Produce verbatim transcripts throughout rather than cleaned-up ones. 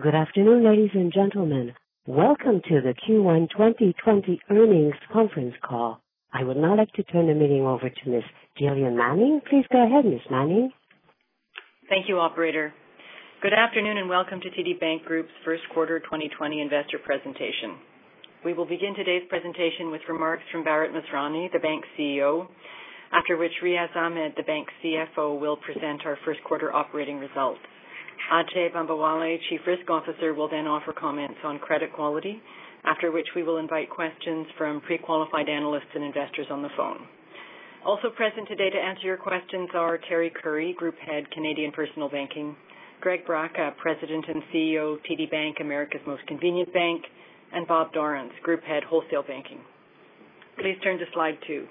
Good afternoon, ladies and gentlemen. Welcome to the Q one twenty twenty earnings conference call. I would now like to turn the meeting over to Miz Jillian Manning. Please go ahead, Miz Manning. Thank you, operator. Good afternoon and welcome to T D Bank Group's first quarter twenty twenty investor presentation. We will begin today's presentation with remarks from Bharat Masrani, the bank's C E O, after which Riaz Ahmed, the bank's C F O, will present our first quarter operating results. Ajay Bambawale, Chief Risk Officer, will then offer comments on credit quality, after which we will invite questions from pre-qualified analysts and investors on the phone. Also present today to answer your questions are Terry Curry, Group Head, Canadian Personal Banking, Greg Braca, President and C E O, T D Bank, America's Most Convenient Bank, and Bob Dorrance, Group Head, Wholesale Banking. Please turn to slide two.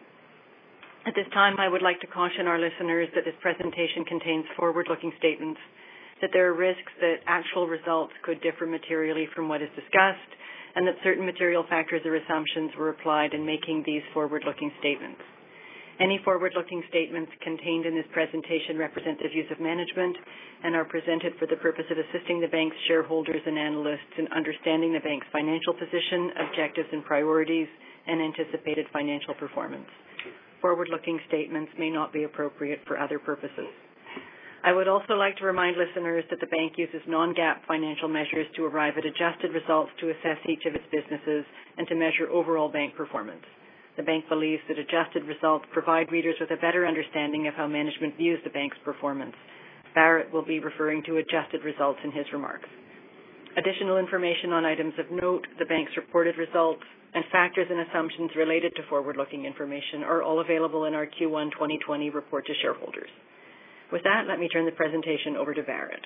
At this time, I would like to caution our listeners that this presentation contains forward-looking statements, that there are risks that actual results could differ materially from what is discussed, and that certain material factors or assumptions were applied in making these forward-looking statements. Any forward-looking statements contained in this presentation represent the views of management and are presented for the purpose of assisting the bank's shareholders and analysts in understanding the bank's financial position, objectives and priorities, and anticipated financial performance. Forward-looking statements may not be appropriate for other purposes. I would also like to remind listeners that the bank uses non-GAAP financial measures to arrive at adjusted results to assess each of its businesses and to measure overall bank performance. The bank believes that adjusted results provide readers with a better understanding of how management views the bank's performance. Bharat will be referring to adjusted results in his remarks. Additional information on items of note, the bank's reported results, and factors and assumptions related to forward-looking information are all available in our Q one twenty twenty report to shareholders. With that, let me turn the presentation over to Bharat.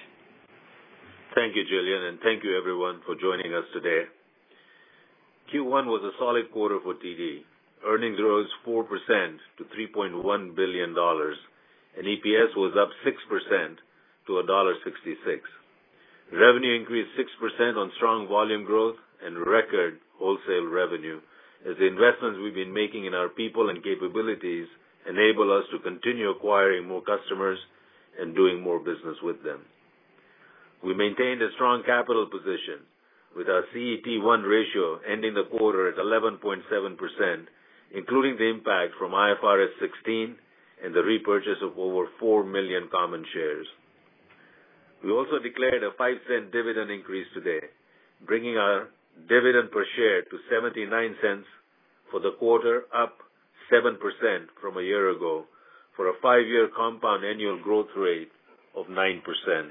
Thank you, Jillian, and thank you, everyone, for joining us today. Q one was a solid quarter for T D. Earnings rose four percent to three point one billion dollars, and E P S was up six percent to one dollar sixty-six. Revenue increased six percent on strong volume growth and record wholesale revenue, as the investments we've been making in our people and capabilities enable us to continue acquiring more customers and doing more business with them. We maintained a strong capital position, with our C E T one ratio ending the quarter at eleven point seven percent, including the impact from I F R S sixteen and the repurchase of over four million common shares. We also declared a five cent dividend increase today, bringing our dividend per share to seventy-nine cents for the quarter, up seven percent from a year ago, for a five-year compound annual growth rate of nine percent.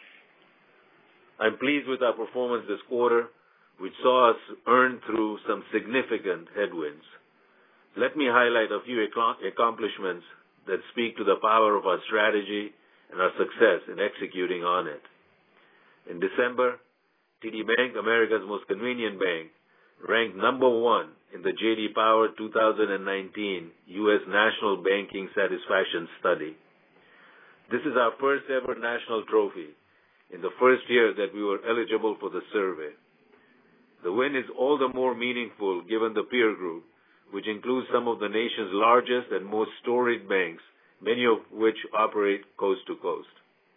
I'm pleased with our performance this quarter, which saw us earn through some significant headwinds. Let me highlight a few accomplishments that speak to the power of our strategy and our success in executing on it. In December, T D Bank, America's Most Convenient Bank, ranked number one in the J D Power two thousand nineteen U S National Banking Satisfaction Study. This is our first ever national trophy in the first year that we were eligible for the survey. The win is all the more meaningful given the peer group, which includes some of the nation's largest and most storied banks, many of which operate coast to coast.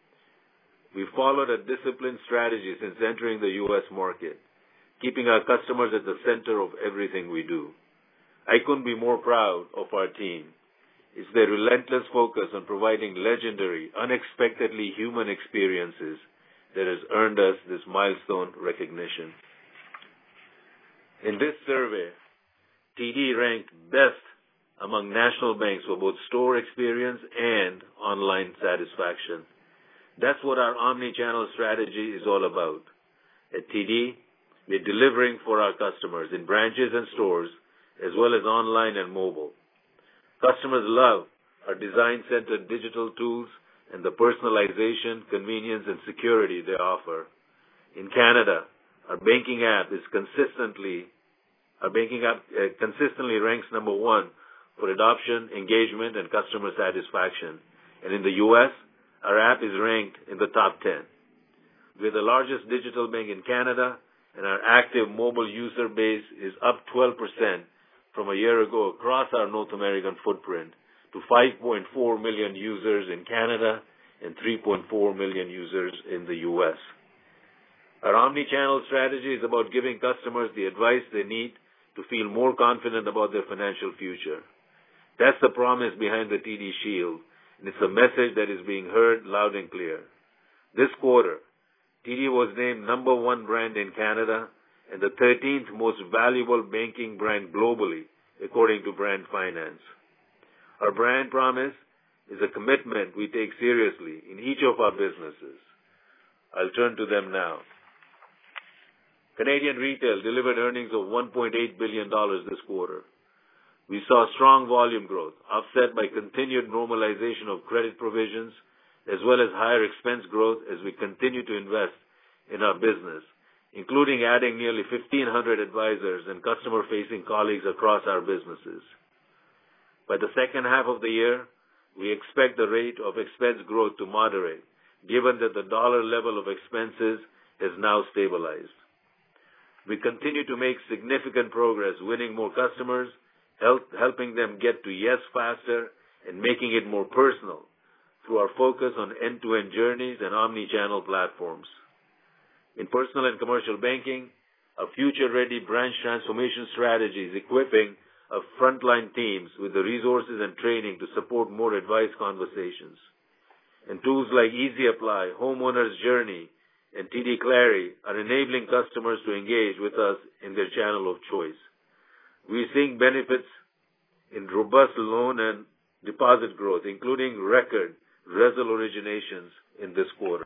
We followed a disciplined strategy since entering the U S market, keeping our customers at the center of everything we do. I couldn't be more proud of our team. It's their relentless focus on providing legendary, unexpectedly human experiences that has earned us this milestone recognition. In this survey, T D ranked best among national banks for both store experience and online satisfaction. That's what our omni-channel strategy is all about. At T D, we're delivering for our customers in branches and stores, as well as online and mobile. Customers love our design-centered digital tools and the personalization, convenience, and security they offer. In Canada, our banking app is consistently our banking app uh, consistently ranks number one for adoption, engagement, and customer satisfaction. And in the U S, our app is ranked in the top ten. We're the largest digital bank in Canada, and our active mobile user base is up twelve percent from a year ago across our North American footprint to five point four million users in Canada and three point four million users in the U S. Our omni-channel strategy is about giving customers the advice they need to feel more confident about their financial future. That's the promise behind the T D Shield, and it's a message that is being heard loud and clear. This quarter, T D was named number one brand in Canada and the thirteenth most valuable banking brand globally, according to Brand Finance. Our brand promise is a commitment we take seriously in each of our businesses. I'll turn to them now. Canadian Retail delivered earnings of one point eight billion dollars this quarter. We saw strong volume growth, offset by continued normalization of credit provisions, as well as higher expense growth as we continue to invest in our business, including adding nearly fifteen hundred advisors and customer-facing colleagues across our businesses. By the second half of the year, we expect the rate of expense growth to moderate, given that the dollar level of expenses has now stabilized. We continue to make significant progress winning more customers, help, helping them get to yes faster, and making it more personal through our focus on end-to-end journeys and omni-channel platforms. In personal and commercial banking, our future-ready branch transformation strategy is equipping our frontline teams with the resources and training to support more advice conversations. And tools like Easy Apply, Homeowner's Journey, and T D Clary are enabling customers to engage with us in their channel of choice. We're seeing benefits in robust loan and deposit growth, including record R E S L originations in this quarter.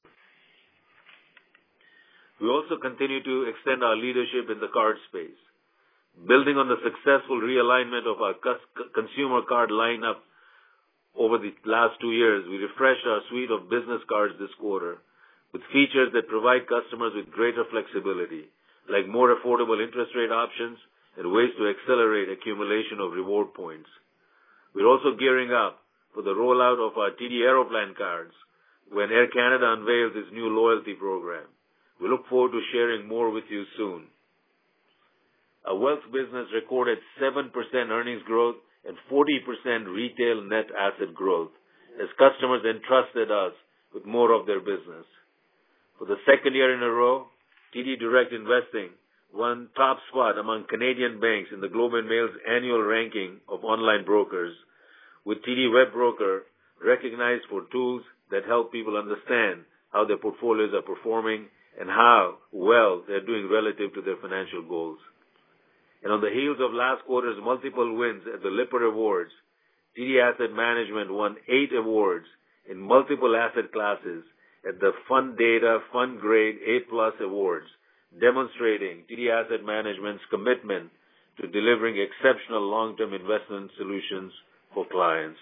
We also continue to extend our leadership in the card space. Building on the successful realignment of our consumer card lineup over the last two years, we refreshed our suite of business cards this quarter with features that provide customers with greater flexibility, like more affordable interest rate options and ways to accelerate accumulation of reward points. We're also gearing up for the rollout of our T D Aeroplan cards when Air Canada unveils its new loyalty program. We look forward to sharing more with you soon. Our wealth business recorded seven percent earnings growth and forty percent retail net asset growth as customers entrusted us with more of their business. For the second year in a row, T D Direct Investing won top spot among Canadian banks in the Globe and Mail's annual ranking of online brokers, with T D Webroker recognized for tools that help people understand how their portfolios are performing and how well they're doing relative to their financial goals. And on the heels of last quarter's multiple wins at the Lipper Awards, T D Asset Management won eight awards in multiple asset classes at the Fund Data Fund Grade A-plus Awards, demonstrating T D Asset Management's commitment to delivering exceptional long-term investment solutions for clients.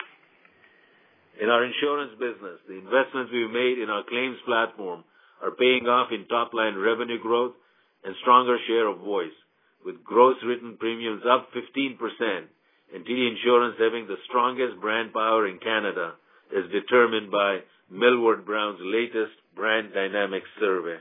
In our insurance business, the investments we've made in our claims platform are paying off in top-line revenue growth and stronger share of voice, with gross written premiums up fifteen percent and T D Insurance having the strongest brand power in Canada, as determined by Millward Brown's latest Brand Dynamics survey.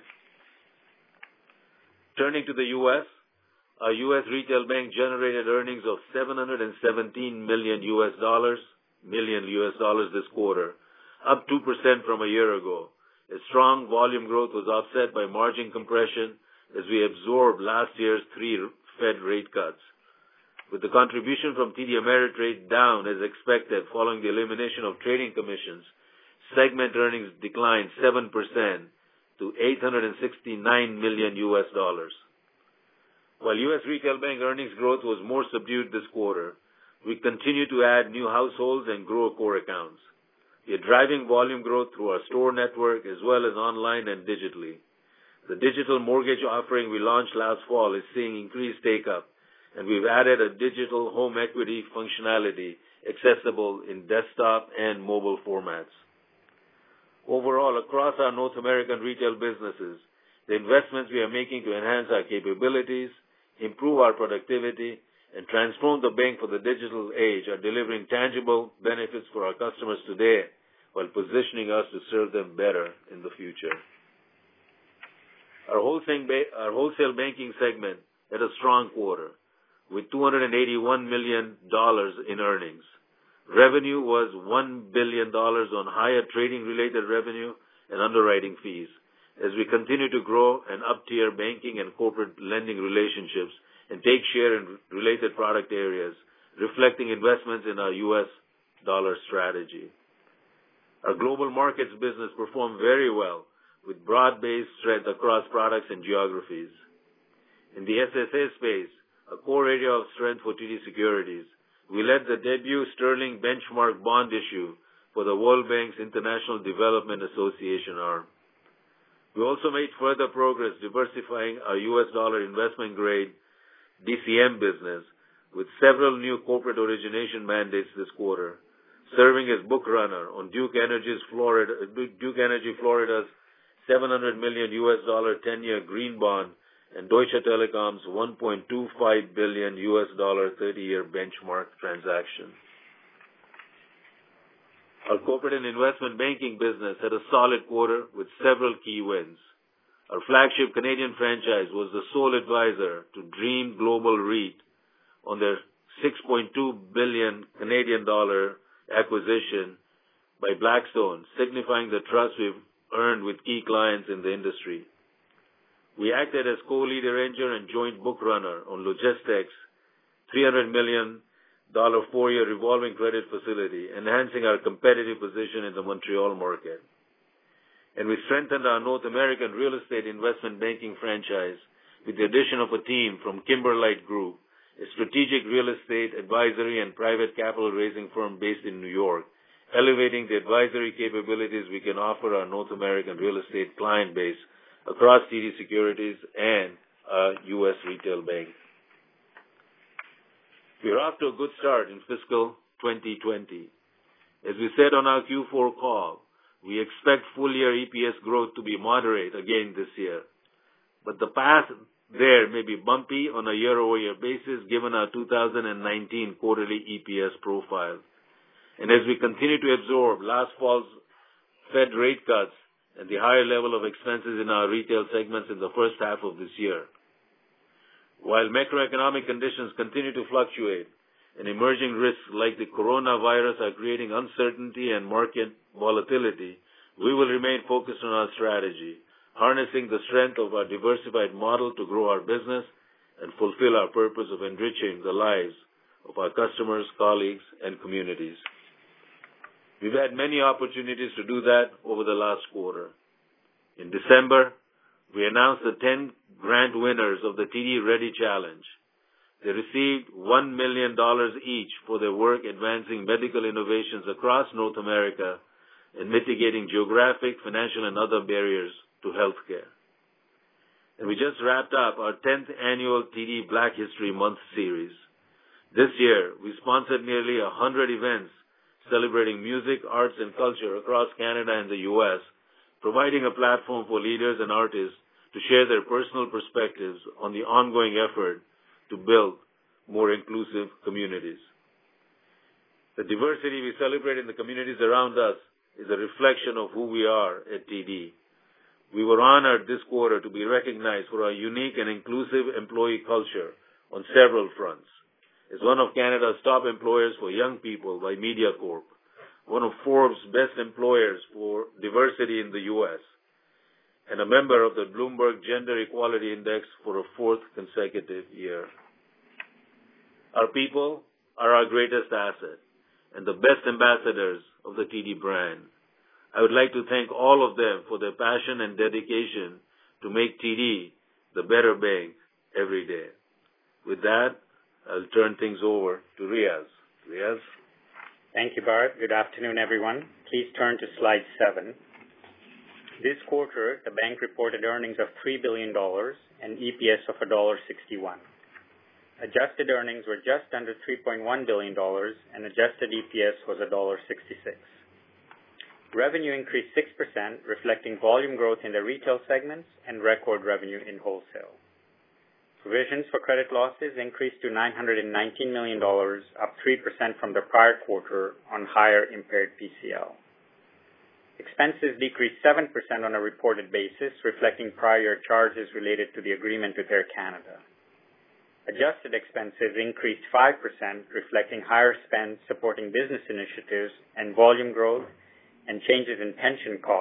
Turning to the U S, our U S retail bank generated earnings of seven hundred seventeen million U S dollars, million U S dollars this quarter, up two percent from a year ago. A strong volume growth was offset by margin compression as we absorbed last year's three Fed rate cuts. With the contribution from T D Ameritrade down as expected following the elimination of trading commissions, segment earnings declined seven percent to eight hundred sixty-nine million U S dollars. While U S retail bank earnings growth was more subdued this quarter, we continue to add new households and grow core accounts. We are driving volume growth through our store network as well as online and digitally. The digital mortgage offering we launched last fall is seeing increased take-up, and we've added a digital home equity functionality accessible in desktop and mobile formats. Overall, across our North American retail businesses, the investments we are making to enhance our capabilities, improve our productivity, and transform the bank for the digital age are delivering tangible benefits for our customers today while positioning us to serve them better in the future. Our wholesale, ba- our wholesale banking segment had a strong quarter with two hundred eighty-one million dollars in earnings. Revenue was one billion dollars on higher trading-related revenue and underwriting fees, as we continue to grow and up-tier banking and corporate lending relationships and take share in related product areas, reflecting investments in our U S dollar strategy. Our global markets business performed very well with broad-based strength across products and geographies. In the S S A space, a core area of strength for T D Securities, we led the debut sterling benchmark bond issue for the World Bank's International Development Association arm. We also made further progress diversifying our U S dollar investment-grade D C M business with several new corporate origination mandates this quarter, serving as book runner on Duke Energy's Florida, Duke Energy Florida's seven hundred million U S dollar ten-year green bond and Deutsche Telekom's one point two five billion U S dollar thirty-year benchmark transaction. Our corporate and investment banking business had a solid quarter with several key wins. Our flagship Canadian franchise was the sole advisor to Dream Global REIT on their six point two billion Canadian dollar acquisition by Blackstone, signifying the trust we've earned with key clients in the industry. We acted as co-lead arranger and joint book runner on Logistec's three hundred million dollars four-year revolving credit facility, enhancing our competitive position in the Montreal market. And we strengthened our North American real estate investment banking franchise with the addition of a team from Kimberlite Group, a strategic real estate advisory and private capital raising firm based in New York, elevating the advisory capabilities we can offer our North American real estate client base across T D Securities and our U S retail bank. We are off to a good start in fiscal twenty twenty. As we said on our Q four call, we expect full-year E P S growth to be moderate again this year. But the path there may be bumpy on a year-over-year basis given our two thousand nineteen quarterly E P S profile. And as we continue to absorb last fall's Fed rate cuts and the higher level of expenses in our retail segments in the first half of this year. While macroeconomic conditions continue to fluctuate and emerging risks like the coronavirus are creating uncertainty and market volatility, we will remain focused on our strategy, harnessing the strength of our diversified model to grow our business and fulfill our purpose of enriching the lives of our customers, colleagues, and communities. We've had many opportunities to do that over the last quarter. In December, we announced the ten grant winners of the T D Ready Challenge. They received one million dollars each for their work advancing medical innovations across North America and mitigating geographic, financial, and other barriers to healthcare. And we just wrapped up our tenth annual T D Black History Month series. This year, we sponsored nearly one hundred events celebrating music, arts, and culture across Canada and the U S, providing a platform for leaders and artists to share their personal perspectives on the ongoing effort to build more inclusive communities. The diversity we celebrate in the communities around us is a reflection of who we are at T D. We were honored this quarter to be recognized for our unique and inclusive employee culture on several fronts. As one of Canada's top employers for young people by MediaCorp, one of Forbes' best employers for diversity in the U S, and a member of the Bloomberg Gender Equality Index for a fourth consecutive year. Our people are our greatest asset and the best ambassadors of the T D brand. I would like to thank all of them for their passion and dedication to make T D the better bank every day. With that, I'll turn things over to Riaz. Riaz? Thank you, Bharat. Good afternoon, everyone. Please turn to slide seven. This quarter, the bank reported earnings of three billion dollars and E P S of one dollar sixty-one. Adjusted earnings were just under three point one billion dollars and adjusted E P S was one dollar sixty-six. Revenue increased six percent, reflecting volume growth in the retail segments and record revenue in wholesale. Provisions for credit losses increased to nine hundred nineteen million dollars, up three percent from the prior quarter on higher impaired P C L. Expenses decreased seven percent on a reported basis, reflecting prior charges related to the agreement with Air Canada. Adjusted expenses increased five percent, reflecting higher spend supporting business initiatives and volume growth and changes in pension costs,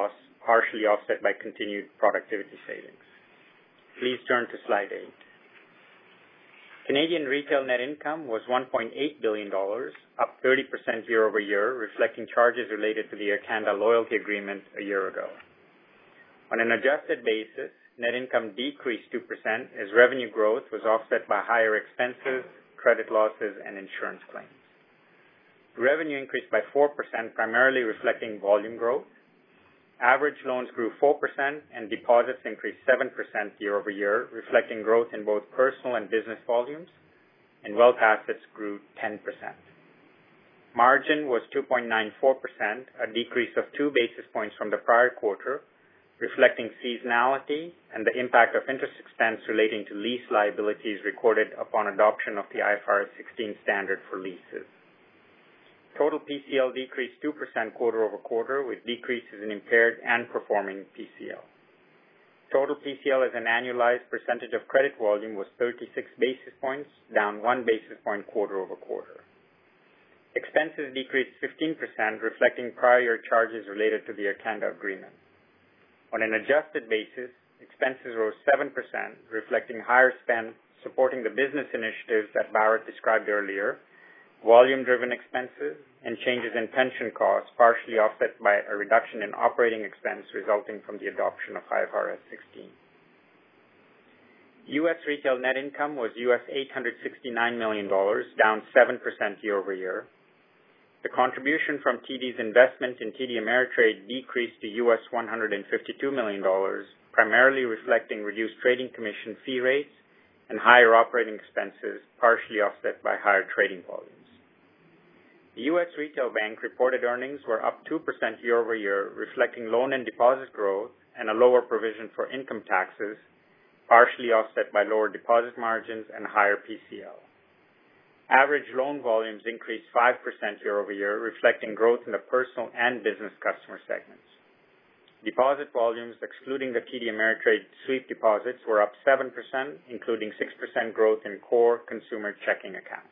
partially offset by continued productivity savings. Please turn to slide eight. Canadian retail net income was one point eight billion dollars, up thirty percent year over year, reflecting charges related to the Air Canada loyalty agreement a year ago. On an adjusted basis, net income decreased two percent as revenue growth was offset by higher expenses, credit losses, and insurance claims. Revenue increased by four percent, primarily reflecting volume growth. Average loans grew four percent and deposits increased seven percent year over year, reflecting growth in both personal and business volumes, and wealth assets grew ten percent. Margin was two point nine four percent, a decrease of two basis points from the prior quarter, reflecting seasonality and the impact of interest expense relating to lease liabilities recorded upon adoption of the I F R S sixteen standard for leases. Total P C L decreased two percent quarter over quarter, with decreases in impaired and performing P C L. Total P C L as an annualized percentage of credit volume was thirty-six basis points, down one basis point quarter over quarter. Expenses decreased fifteen percent, reflecting prior year charges related to the Air Canada agreement. On an adjusted basis, expenses rose seven percent, reflecting higher spend supporting the business initiatives that Bharat described earlier, volume-driven expenses, and changes in pension costs, partially offset by a reduction in operating expense resulting from the adoption of I F R S sixteen. U S retail net income was U S eight hundred sixty-nine million dollars, down seven percent year over year. The contribution from T D's investment in T D Ameritrade decreased to U S one hundred fifty-two million dollars, primarily reflecting reduced trading commission fee rates and higher operating expenses, partially offset by higher trading volumes. The U S Retail Bank reported earnings were up two percent year over year, reflecting loan and deposit growth and a lower provision for income taxes, partially offset by lower deposit margins and higher P C L. Average loan volumes increased five percent year over year, reflecting growth in the personal and business customer segments. Deposit volumes, excluding the T D Ameritrade sweep deposits, were up seven percent, including six percent growth in core consumer checking accounts.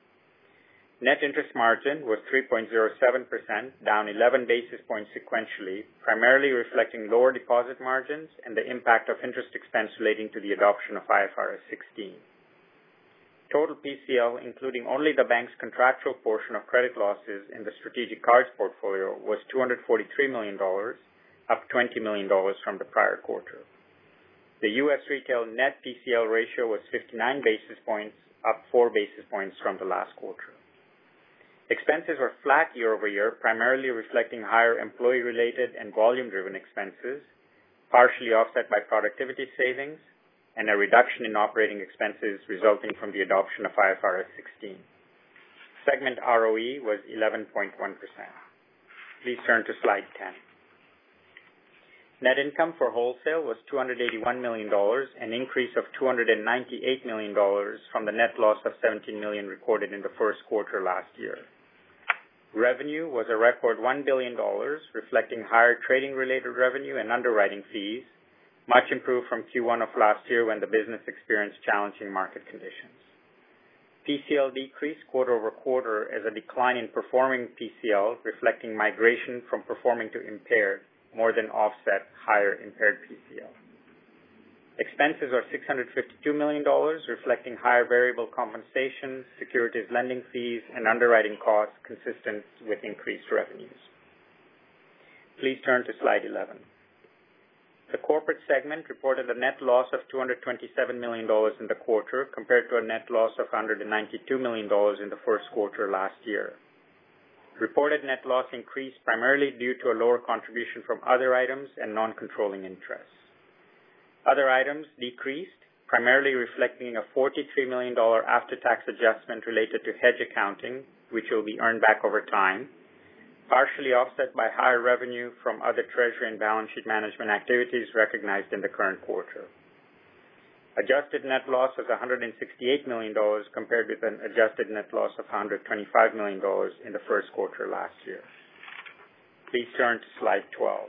Net interest margin was three point zero seven percent, down eleven basis points sequentially, primarily reflecting lower deposit margins and the impact of interest expense relating to the adoption of I F R S sixteen. Total P C L, including only the bank's contractual portion of credit losses in the strategic cards portfolio, was two hundred forty-three million dollars, up twenty million dollars from the prior quarter. The U S retail net P C L ratio was fifty-nine basis points, up four basis points from the last quarter. Expenses were flat year over year, primarily reflecting higher employee-related and volume-driven expenses, partially offset by productivity savings, and a reduction in operating expenses resulting from the adoption of I F R S sixteen. Segment R O E was eleven point one percent. Please turn to slide ten. Net income for wholesale was two hundred eighty-one million dollars, an increase of two hundred ninety-eight million dollars from the net loss of seventeen million dollars recorded in the first quarter last year. Revenue was a record one billion dollars, reflecting higher trading-related revenue and underwriting fees, much improved from Q one of last year when the business experienced challenging market conditions. P C L decreased quarter over quarter as a decline in performing P C L, reflecting migration from performing to impaired, more than offset higher impaired P C L. Expenses are six hundred fifty-two million dollars, reflecting higher variable compensation, securities lending fees, and underwriting costs consistent with increased revenues. Please turn to slide eleven. The corporate segment reported a net loss of two hundred twenty-seven million dollars in the quarter, compared to a net loss of one hundred ninety-two million dollars in the first quarter last year. Reported net loss increased primarily due to a lower contribution from other items and non-controlling interests. Other items decreased, primarily reflecting a forty-three million dollars after-tax adjustment related to hedge accounting, which will be earned back over time, partially offset by higher revenue from other treasury and balance sheet management activities recognized in the current quarter. Adjusted net loss was one hundred sixty-eight million dollars compared with an adjusted net loss of one hundred twenty-five million dollars in the first quarter last year. Please turn to slide twelve.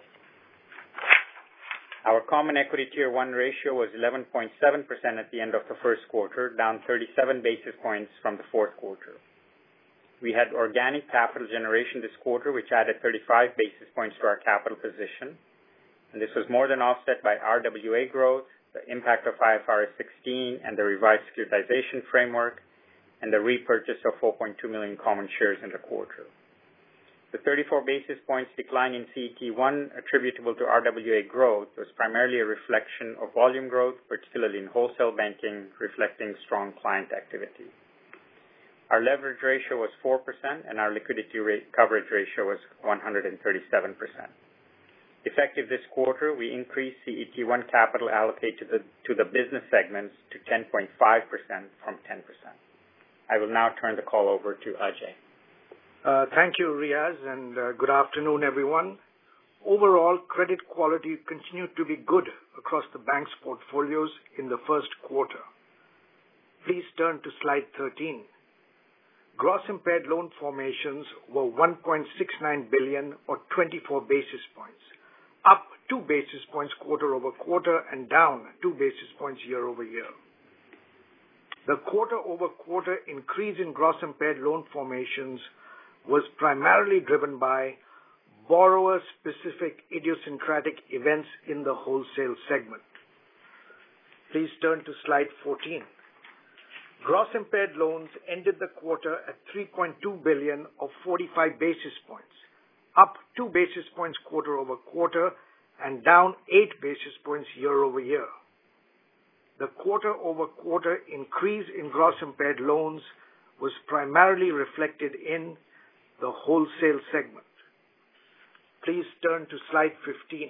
Our Common Equity Tier one ratio was eleven point seven percent at the end of the first quarter, down thirty-seven basis points from the fourth quarter. We had organic capital generation this quarter, which added thirty-five basis points to our capital position. and this was more than offset by R W A growth, the impact of I F R S sixteen and the revised securitization framework, and the repurchase of four point two million common shares in the quarter. The thirty-four basis points decline in C E T one attributable to R W A growth was primarily a reflection of volume growth, particularly in wholesale banking, reflecting strong client activity. Our leverage ratio was four percent, and our liquidity rate coverage ratio was one hundred thirty-seven percent. Effective this quarter, we increased C E T one capital allocated to the, to the business segments to ten point five percent from ten percent. I will now turn the call over to Ajay. Uh, thank you, Riaz, and uh, good afternoon, everyone. Overall, credit quality continued to be good across the bank's portfolios in the first quarter. Please turn to slide thirteen. Gross impaired loan formations were one point six nine billion dollars or twenty-four basis points, up two basis points quarter over quarter and down two basis points year over year. The quarter over quarter increase in gross impaired loan formations was primarily driven by borrower-specific idiosyncratic events in the wholesale segment. Please turn to slide fourteen. Gross impaired loans ended the quarter at three point two billion dollars or forty-five basis points, up two basis points quarter over quarter and down eight basis points year over year. The quarter over quarter increase in gross impaired loans was primarily reflected in the wholesale segment. Please turn to slide fifteen.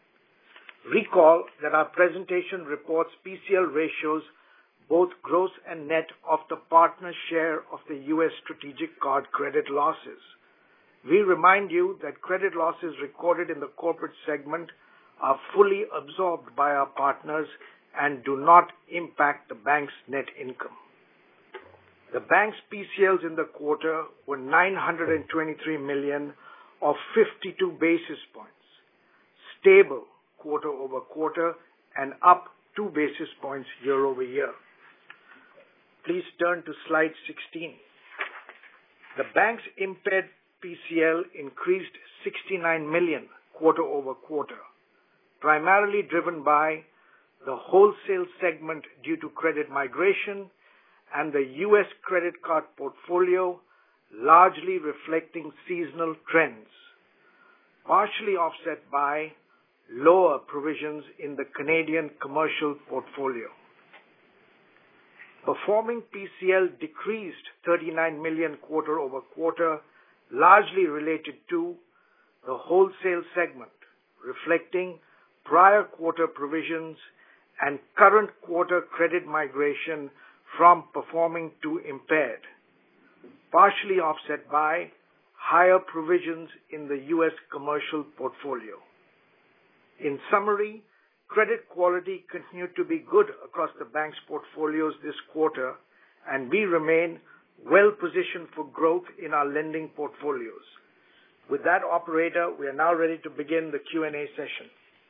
Recall that our presentation reports P C L ratios, both gross and net, of the partner's share of the U S strategic card credit losses. We remind you that credit losses recorded in the corporate segment are fully absorbed by our partners and do not impact the bank's net income. The bank's P C Ls in the quarter were nine hundred twenty-three million dollars or fifty-two basis points, stable quarter over quarter and up two basis points year over year. Please turn to slide sixteen. The bank's impaired P C L increased sixty-nine million dollars quarter over quarter, primarily driven by the wholesale segment due to credit migration and the U S credit card portfolio, largely reflecting seasonal trends, partially offset by lower provisions in the Canadian commercial portfolio. Performing P C L decreased thirty-nine million dollars quarter over quarter, largely related to the wholesale segment, reflecting prior quarter provisions and current quarter credit migration from performing to impaired, partially offset by higher provisions in the U S commercial portfolio. In summary, credit quality continued to be good across the bank's portfolios this quarter, and we remain well positioned for growth in our lending portfolios. With that, operator, we are now ready to begin the Q and A session.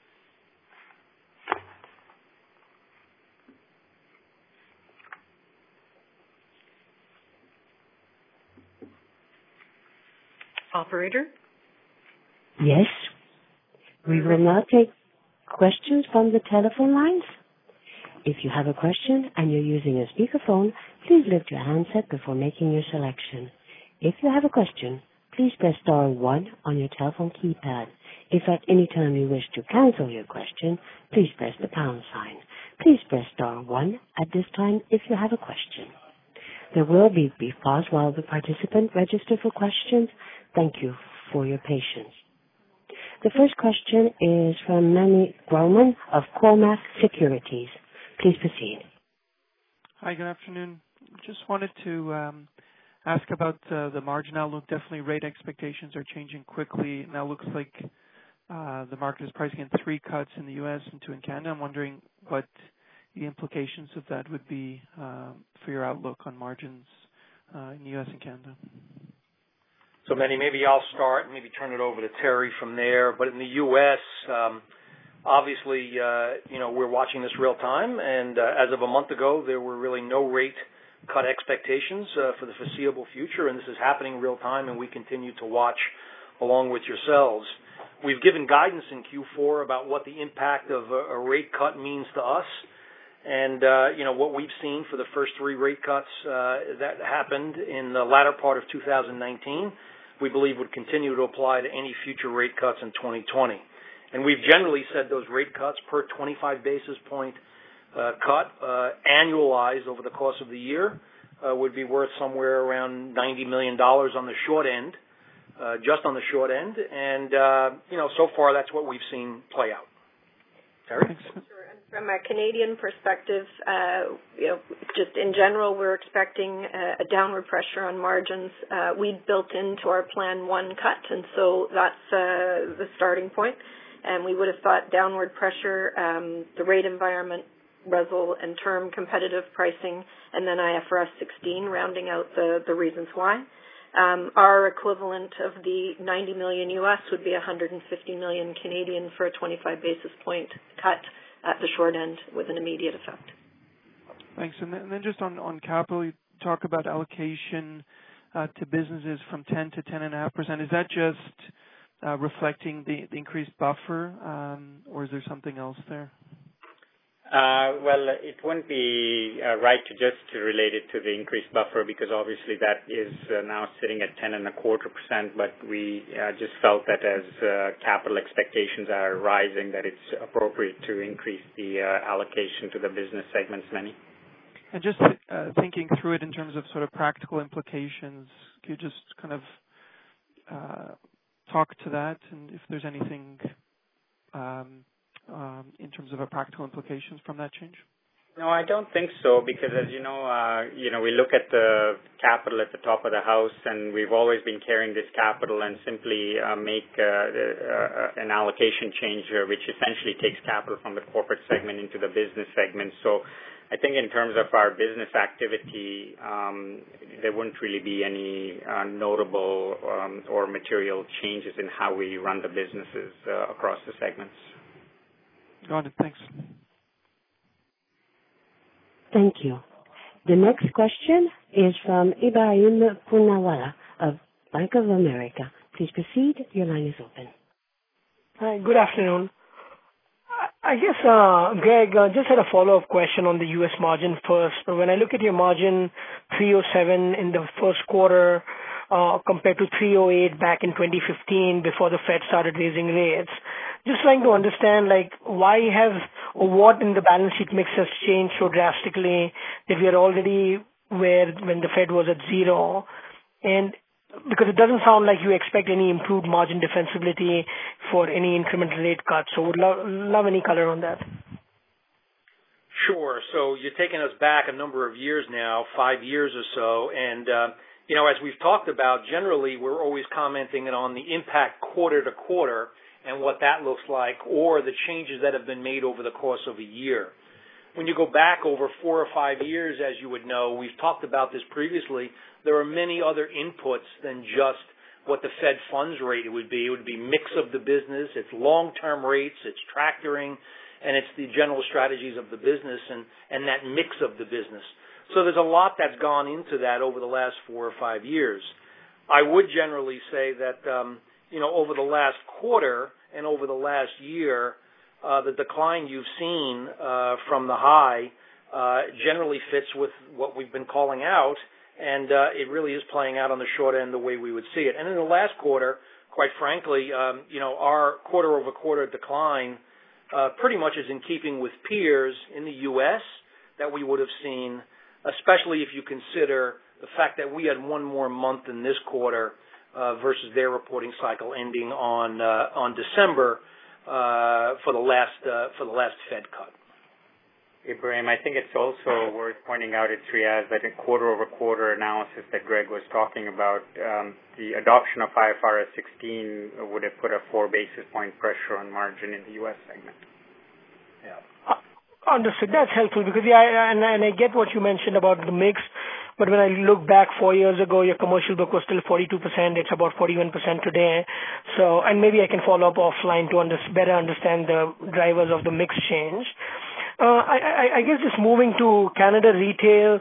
Operator? Yes. We will now take questions from the telephone lines. If you have a question and you're using a speakerphone, please lift your handset before making your selection. If you have a question, please press star one on your telephone keypad. If at any time you wish to cancel your question, please press the pound sign. Please press star one at this time if you have a question. There will be a brief pause while the participant register for questions. Thank you for your patience. The first question is from Meny Grauman of Cormark Securities. Please proceed. Hi, good afternoon. Just wanted to um, ask about uh, the margin outlook. Definitely rate expectations are changing quickly. Now looks like uh, the market is pricing in three cuts in the U S and two in Canada. I'm wondering what the implications of that would be uh, for your outlook on margins uh, in the U S and Canada. So, Manny, maybe I'll start and maybe turn it over to Terry from there. But in the U S, um, obviously, uh, you know, we're watching this real time. And uh, as of a month ago, there were really no rate cut expectations uh, for the foreseeable future. And this is happening real time, and we continue to watch along with yourselves. we've given guidance in Q four about what the impact of a, a rate cut means to us. And, uh, you know, what we've seen for the first three rate cuts uh, that happened in the latter part of two thousand nineteen, we believe would continue to apply to any future rate cuts in twenty twenty. And we've generally said those rate cuts per twenty-five basis point uh, cut uh, annualized over the course of the year uh, would be worth somewhere around ninety million dollars on the short end, uh, just on the short end. And, uh, you know, so far that's what we've seen play out. Terry? Sure. And from a Canadian perspective, uh, you know, just in general, we're expecting a, a downward pressure on margins. Uh, we built into our plan one cut, and so that's uh, the starting point. And we would have thought downward pressure, um, the rate environment, R E S L and term competitive pricing, and then I F R S sixteen rounding out the, the reasons why. Um, our equivalent of the ninety million U S would be one hundred fifty million Canadian for a twenty-five basis point cut at the short end with an immediate effect. Thanks. And then, and then just on, on capital, you talk about allocation uh, to businesses from ten to ten point five percent. Is that just uh, reflecting the, the increased buffer, um, or is there something else there? Uh, well, it wouldn't be uh, right to just relate it to the increased buffer because obviously that is uh, now sitting at ten and a quarter percent. But we uh, just felt that as uh, capital expectations are rising, that it's appropriate to increase the uh, allocation to the business segments, Meny. And just uh, thinking through it in terms of sort of practical implications, could you just kind of uh, talk to that, and if there's anything Um, Um, in terms of a practical implications from that change? No, I don't think so because, as you know, uh, you know, we look at the capital at the top of the house, and we've always been carrying this capital, and simply uh, make uh, uh, an allocation change uh, which essentially takes capital from the corporate segment into the business segment. So, I think in terms of our business activity, um, there wouldn't really be any uh, notable um, or material changes in how we run the businesses uh, across the segments. Got it. Thanks. Thank you. The next question is from Ebrahim Poonawala of Bank of America. Please proceed. Your line is open. Hi, good afternoon. I guess, uh, Greg, uh, just had a follow-up question on the U S margin first. When I look at your margin, three oh seven in the first quarter uh, compared to three oh eight back in twenty fifteen before the Fed started raising rates. Just trying to understand, like, why has or what in the balance sheet mix has changed so drastically that we are already where when the Fed was at zero, and because it doesn't sound like you expect any improved margin defensibility for any incremental rate cuts. So would love, love any color on that. Sure. So you're taking us back a number of years now, five years or so, and uh, you know, as we've talked about, generally we're always commenting on the impact quarter to quarter and what that looks like, or the changes that have been made over the course of a year. When you go back over four or five years, as you would know, we've talked about this previously, there are many other inputs than just what the Fed funds rate would be. It would be mix of the business, it's long-term rates, it's tractoring, and it's the general strategies of the business and, and that mix of the business. So there's a lot that's gone into that over the last four or five years. I would generally say that, um, you know, over the last quarter and over the last year, uh, the decline you've seen uh, from the high uh, generally fits with what we've been calling out, and uh, it really is playing out on the short end the way we would see it. And in the last quarter, quite frankly, um, you know, our quarter-over-quarter decline uh, pretty much is in keeping with peers in the U S that we would have seen, especially if you consider the fact that we had one more month in this quarter uh, versus their reporting cycle ending on uh, on December uh, for the last uh, for the last Fed cut. Ibrahim, I think it's also worth pointing out at Triaz that in quarter-over-quarter analysis that Greg was talking about, um, the adoption of I F R S sixteen would have put a four basis point pressure on margin in the U S segment. Yeah. Uh, understood. That's helpful because, yeah, I, and, and I get what you mentioned about the mix, but when I look back four years ago, your commercial book was still forty-two percent. It's about forty-one percent today. So, and maybe I can follow up offline to under, better understand the drivers of the mix change. Uh, I, I, I guess just moving to Canada retail,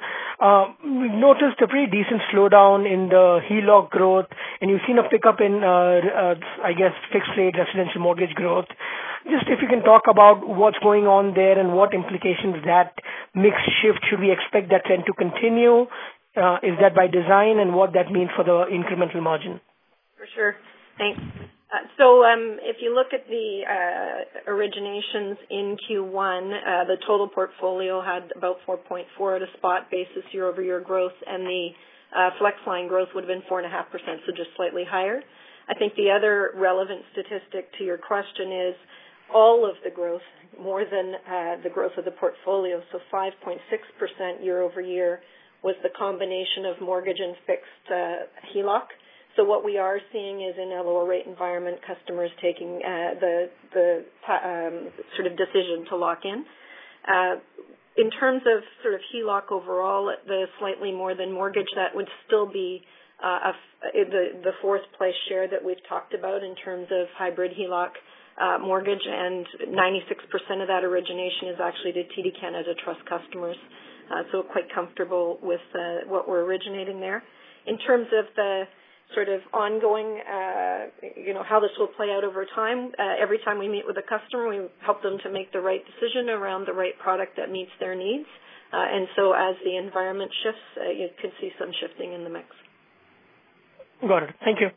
Uh, we've noticed a pretty decent slowdown in the H E L O C growth, and you've seen a pickup in, uh, uh, I guess, fixed rate residential mortgage growth. Just if you can talk about what's going on there and what implications that mix shift, should we expect that trend to continue? Uh, is that by design, and what that means for the incremental margin? For sure. Thanks. Uh, so um, if you look at the uh, originations in Q one, uh, the total portfolio had about four point four at a spot basis year-over-year growth, and the uh, FlexLine growth would have been four point five percent, so just slightly higher. I think the other relevant statistic to your question is all of the growth, more than uh, the growth of the portfolio, so five point six percent year-over-year, was the combination of mortgage and fixed uh, H E L O C. So what we are seeing is in a lower rate environment, customers taking uh, the the um, sort of decision to lock in. Uh, in terms of sort of H E L O C overall, the slightly more than mortgage, that would still be uh, a, the the fourth place share that we've talked about in terms of hybrid H E L O C uh, mortgage, and ninety-six percent of that origination is actually to T D Canada Trust customers. Uh, so quite comfortable with uh, what we're originating there. In terms of the sort of ongoing, uh, you know, how this will play out over time. Uh, every time we meet with a customer, we help them to make the right decision around the right product that meets their needs. Uh, and so as the environment shifts, uh, you could see some shifting in the mix. Got it. Thank you.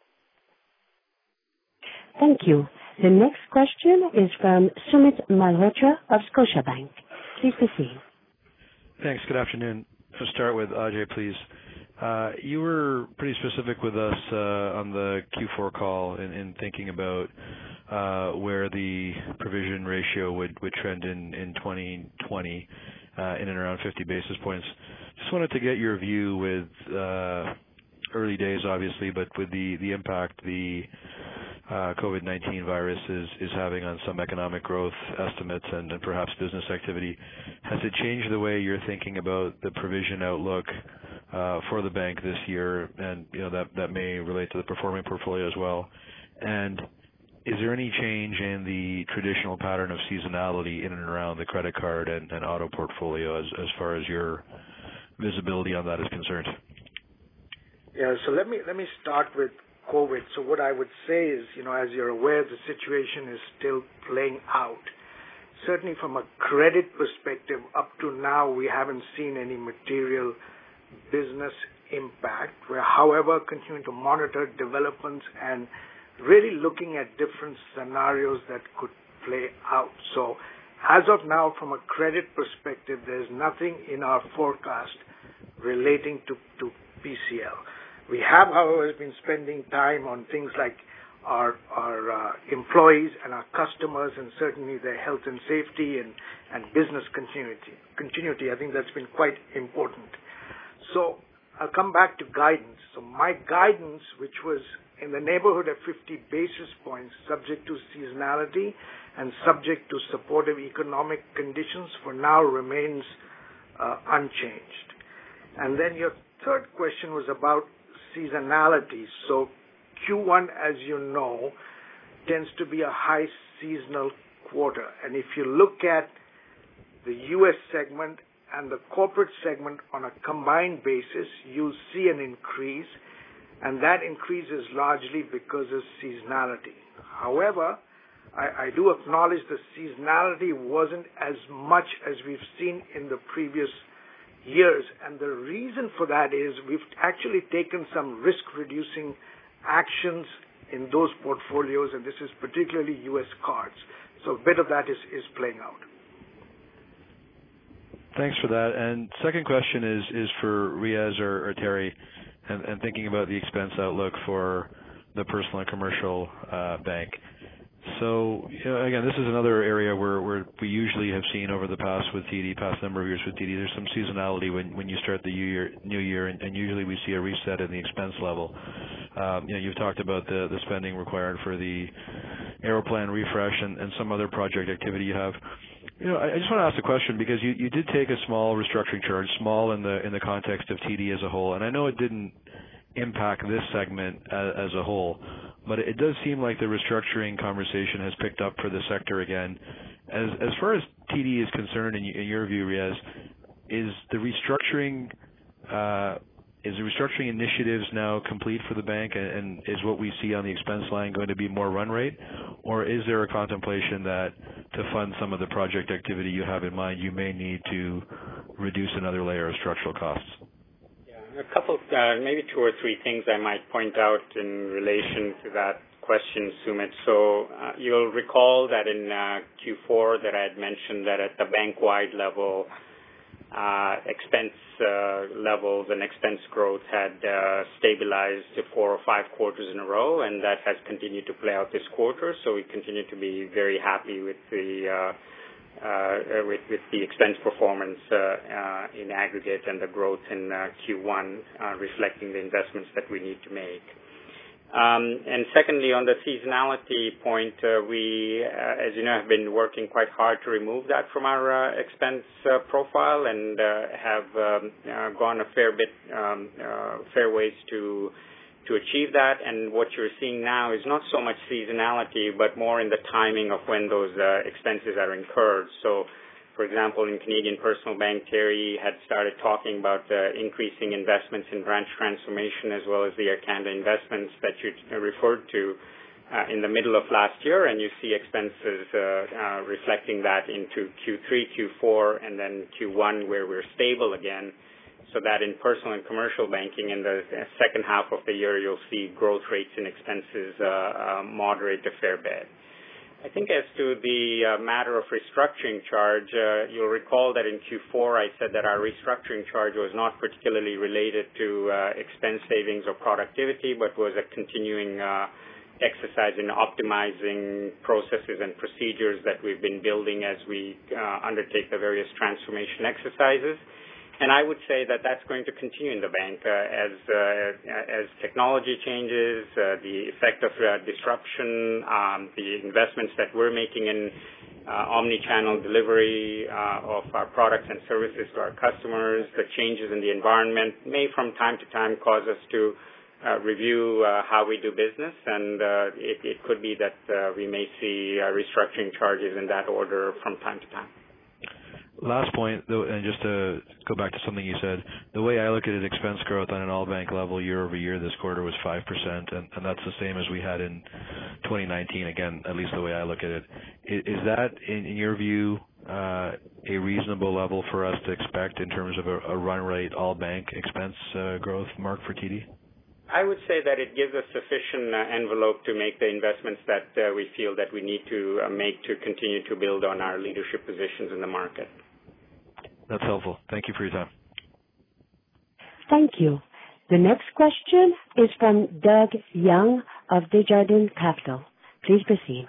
Thank you. The next question is from Sumit Malhotra of Scotiabank. Please proceed. Thanks. Good afternoon. To start with, Ajay, please. Uh, you were pretty specific with us uh, on the Q four call in, in thinking about uh, where the provision ratio would, would trend in, in twenty twenty uh, in and around fifty basis points. Just wanted to get your view with uh, early days, obviously, but with the, the impact the uh, COVID nineteen virus is, is having on some economic growth estimates and, and perhaps business activity. Has it changed the way you're thinking about the provision outlook Uh, for the bank this year, and you know that that may relate to the performing portfolio as well? And is there any change in the traditional pattern of seasonality in and around the credit card and, and auto portfolio as as far as your visibility on that is concerned? Yeah, so let me let me start with COVID. So what I would say is, you know, as you're aware, the situation is still playing out. Certainly from a credit perspective, up to now, we haven't seen any material business impact. We're, however, continuing to monitor developments and really looking at different scenarios that could play out. So as of now, from a credit perspective, there's nothing in our forecast relating to, to P C L. We have, however, been spending time on things like our, our uh, employees and our customers, and certainly their health and safety and, and business continuity. Continuity, I think that's been quite important. So I'll come back to guidance. So my guidance, which was in the neighborhood of fifty basis points, subject to seasonality and subject to supportive economic conditions, for now remains uh, unchanged. And then your third question was about seasonality. So Q one, as you know, tends to be a high seasonal quarter. And if you look at the U S segment and the corporate segment on a combined basis, you'll see an increase, and that increase is largely because of seasonality. However, I, I do acknowledge the seasonality wasn't as much as we've seen in the previous years, and the reason for that is we've actually taken some risk-reducing actions in those portfolios, and this is particularly U S cards. So a bit of that is, is playing out. Thanks for that. And second question is is for Riaz or, or Terry, and, and thinking about the expense outlook for the personal and commercial uh, bank. So you know, again, this is another area where, where we usually have seen over the past with T D, past number of years with T D, there's some seasonality when, when you start the new year, new year and, and usually we see a reset in the expense level. Um, you know, you've talked about the, the spending required for the Aeroplan refresh and, and some other project activity you have. You know, I just want to ask a question because you, you did take a small restructuring charge, small in the in the context of T D as a whole, and I know it didn't impact this segment as, as a whole, but it does seem like the restructuring conversation has picked up for the sector again. As as far as T D is concerned, in, in your view, Riaz, is the restructuring uh, is the restructuring initiatives now complete for the bank, and, and is what we see on the expense line going to be more run rate, or is there a contemplation that to fund some of the project activity you have in mind, you may need to reduce another layer of structural costs? Yeah, a couple, uh, maybe two or three things I might point out in relation to that question, Sumit. So uh, you'll recall that in uh, Q four that I had mentioned that at the bank-wide level, uh, expense uh, levels and expense growth had uh, stabilized to four or five quarters in a row, and that has continued to play out this quarter. So we continue to be very happy with the uh, uh, with, with the expense performance uh, uh, in aggregate and the growth in uh, Q one, uh, reflecting the investments that we need to make. Um, and secondly, on the seasonality point, uh, we, uh, as you know, have been working quite hard to remove that from our uh, expense uh, profile, and uh, have um, uh, gone a fair bit, um, uh, fair ways to to achieve that. And what you're seeing now is not so much seasonality, but more in the timing of when those uh, expenses are incurred. So, for example, in Canadian Personal Bank, Terry had started talking about uh, increasing investments in branch transformation as well as the Air Canada investments that you referred to uh, in the middle of last year, and you see expenses uh, uh, reflecting that into Q three, Q four, and then Q one, where we're stable again, so that in personal and commercial banking in the second half of the year, you'll see growth rates in expenses uh, uh, moderate a fair bit. I think as to the uh, matter of restructuring charge, uh, you'll recall that in Q four I said that our restructuring charge was not particularly related to uh, expense savings or productivity, but was a continuing uh, exercise in optimizing processes and procedures that we've been building as we uh, undertake the various transformation exercises. And I would say that that's going to continue in the bank uh, as uh, as technology changes, uh, the effect of uh, disruption, um, the investments that we're making in uh, omni-channel delivery uh, of our products and services to our customers, the changes in the environment may from time to time cause us to uh, review uh, how we do business, and uh, it, it could be that uh, we may see uh, restructuring charges in that order from time to time. Last point, though, and just to go back to something you said, the way I look at it, expense growth on an all-bank level year over year this quarter was five percent, and, and that's the same as we had in twenty nineteen, again, at least the way I look at it. Is, is that, in, in your view, uh, a reasonable level for us to expect in terms of a, a run rate all-bank expense uh, growth, Mark, for T D? I would say that it gives us sufficient uh, envelope to make the investments that uh, we feel that we need to uh, make to continue to build on our leadership positions in the market. That's helpful. Thank you for your time. Thank you. The next question is from Doug Young of Desjardins Capital. Please proceed.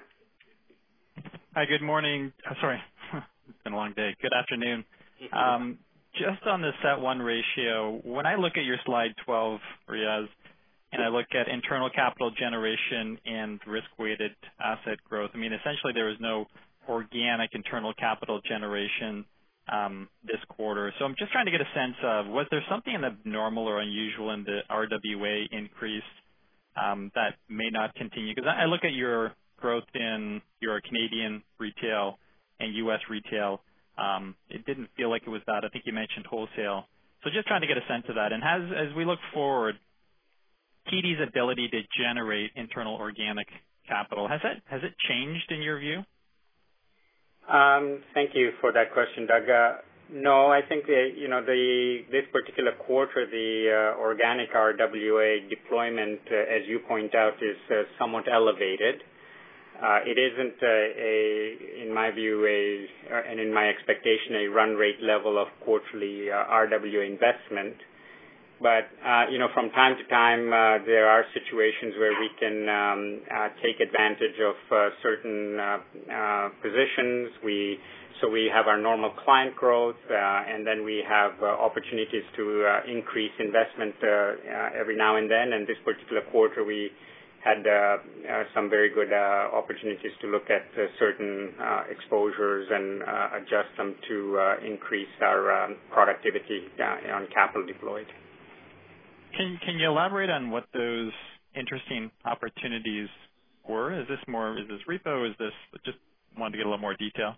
Hi, good morning. Uh, sorry, it's been a long day. Good afternoon. Um, just on the C E T one ratio, when I look at your slide twelve, Riaz, and I look at internal capital generation and risk-weighted asset growth, I mean, essentially there was no organic internal capital generation Um, this quarter. So I'm just trying to get a sense of, was there something abnormal or unusual in the R W A increase um, that may not continue? Because I look at your growth in your Canadian retail and U S retail. Um, it didn't feel like it was that. I think you mentioned wholesale. So just trying to get a sense of that. And has, as we look forward, T D's ability to generate internal organic capital, has it, has it changed in your view? Um, thank you for that question, Doug. Uh, no, I think the, you know the this particular quarter, the uh, organic R W A deployment, uh, as you point out, is uh, somewhat elevated. Uh, it isn't a, a, in my view, a uh, and in my expectation, a run rate level of quarterly uh, R W A investment. But, uh, you know, from time to time, uh, there are situations where we can um, uh, take advantage of uh, certain uh, uh, positions. We, so we have our normal client growth, uh, and then we have uh, opportunities to uh, increase investment uh, uh, every now and then. And this particular quarter, we had uh, uh, some very good uh, opportunities to look at uh, certain uh, exposures and uh, adjust them to uh, increase our um, productivity uh, on capital deployed. Can can you elaborate on what those interesting opportunities were? Is this more, is this repo? Is this, just wanted to get a little more detail?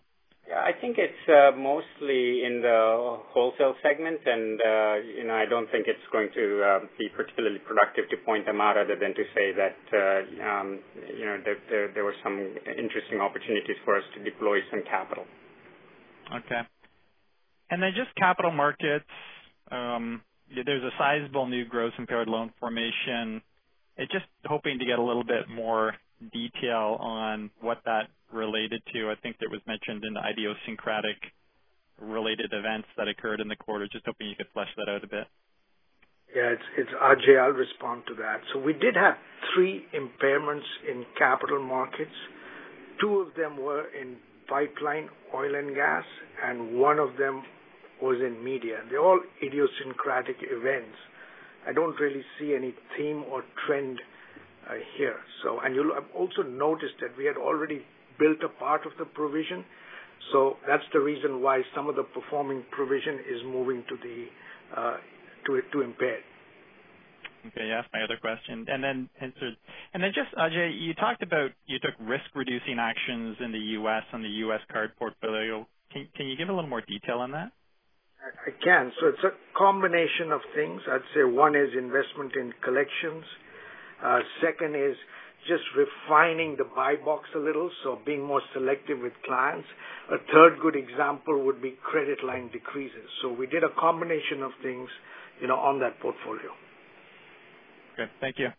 Yeah, I think it's uh, mostly in the wholesale segment, and uh, you know, I don't think it's going to uh, be particularly productive to point them out, other than to say that uh, um, you know there, there, there were some interesting opportunities for us to deploy some capital. Okay, and then just capital markets. Um, there's a sizable new gross impaired loan formation. It's just hoping to get a little bit more detail on what that related to. I think that was mentioned in the idiosyncratic related events that occurred in the quarter. Just hoping you could flesh that out a bit. Yeah, it's, it's R J. I'll respond to that. So we did have three impairments in capital markets. Two of them were in pipeline, oil and gas, and one of them was in media. They're all idiosyncratic events. I don't really see any theme or trend uh, here. So, and you'll have also noticed that we had already built a part of the provision. So that's the reason why some of the performing provision is moving to the uh, to to impaired. Okay, yeah, that's my other question. And then, and then just, Ajay, you talked about you took risk-reducing actions in the U S on the U S card portfolio. Can, can you give a little more detail on that? I can. So it's a combination of things. I'd say one is investment in collections. Uh, second is just refining the buy box a little, so being more selective with clients. A third good example would be credit line decreases. So we did a combination of things, you know, on that portfolio. Okay, thank you.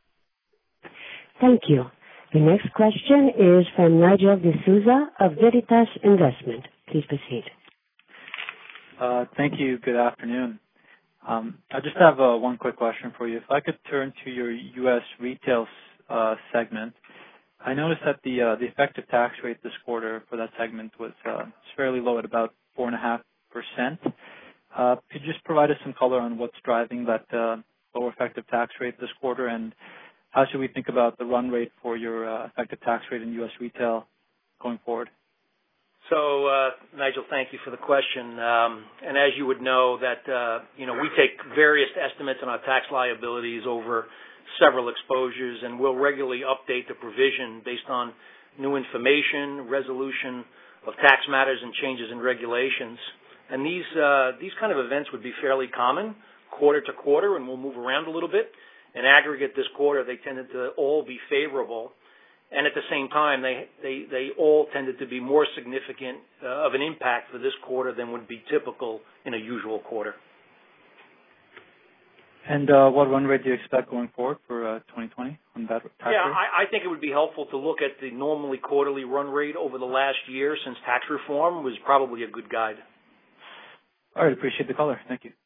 Thank you. The next question is from Nigel D'Souza of Veritas Investment. Please proceed. Uh, thank you. Good afternoon. Um, I just have uh, one quick question for you. If I could turn to your U S retail uh, segment, I noticed that the uh, the effective tax rate this quarter for that segment was uh, fairly low at about four point five percent. Uh, could you just provide us some color on what's driving that uh, lower effective tax rate this quarter, and how should we think about the run rate for your uh, effective tax rate in U S retail going forward? So, uh, Nigel, thank you for the question. Um, and as you would know, that uh, you know, we take various estimates on our tax liabilities over several exposures, and we'll regularly update the provision based on new information, resolution of tax matters, and changes in regulations. And these uh, these kind of events would be fairly common quarter to quarter, and we'll move around a little bit. In aggregate, this quarter, they tended to all be favorable. And at the same time, they, they, they all tended to be more significant uh, of an impact for this quarter than would be typical in a usual quarter. And uh, what run rate do you expect going forward for uh, twenty twenty on that tax yeah, rate? I, I think it would be helpful to look at the normally quarterly run rate over the last year since tax reform was probably a good guide. All right, appreciate the color. Thank you.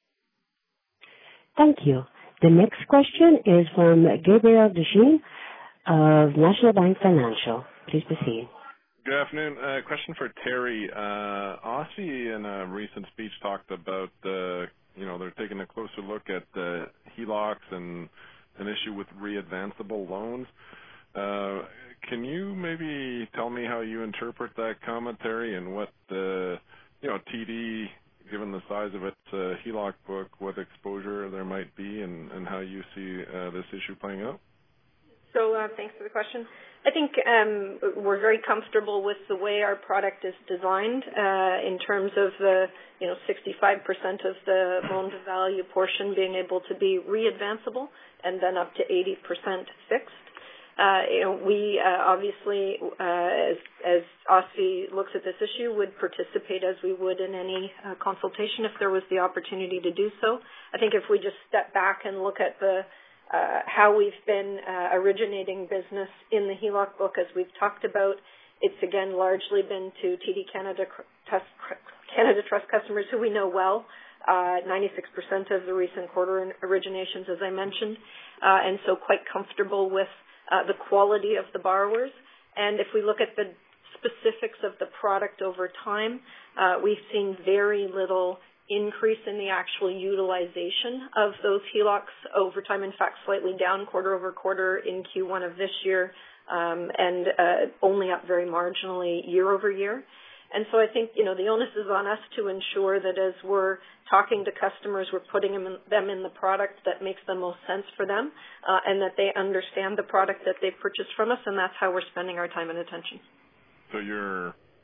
Thank you. The next question is from Gabriel Dechaine of National Bank Financial. Please proceed. Good afternoon. Uh, question for Terry. Uh, OSFI in a recent speech talked about, uh, you know, they're taking a closer look at uh, H E L O Cs and an issue with readvanceable loans. Uh, can you maybe tell me how you interpret that commentary and what, uh, you know, T D, given the size of its uh, H E L O C book, what exposure there might be, and, and how you see uh, this issue playing out? So uh, thanks for the question. I think um, we're very comfortable with the way our product is designed uh, in terms of the, you know, sixty-five percent of the loan-to-value portion being able to be readvanceable and then up to eighty percent fixed. Uh, you know, we uh, obviously, uh, as, as OSFI looks at this issue, would participate as we would in any uh, consultation if there was the opportunity to do so. I think if we just step back and look at the Uh, how we've been uh, originating business in the H E L O C book, as we've talked about, it's again largely been to T D Canada Trust, Canada Trust customers who we know well. Uh, ninety-six percent of the recent quarter originations, as I mentioned, uh, and so quite comfortable with uh, the quality of the borrowers. And if we look at the specifics of the product over time, uh, we've seen very little increase in the actual utilization of those H E L O Cs over time. In fact, slightly down quarter over quarter in Q one of this year, um, and uh, only up very marginally year over year. And so I think, you know, the onus is on us to ensure that as we're talking to customers, we're putting them in, them in the product that makes the most sense for them, uh, and that they understand the product that they've purchased from us, and that's how we're spending our time and attention. So you're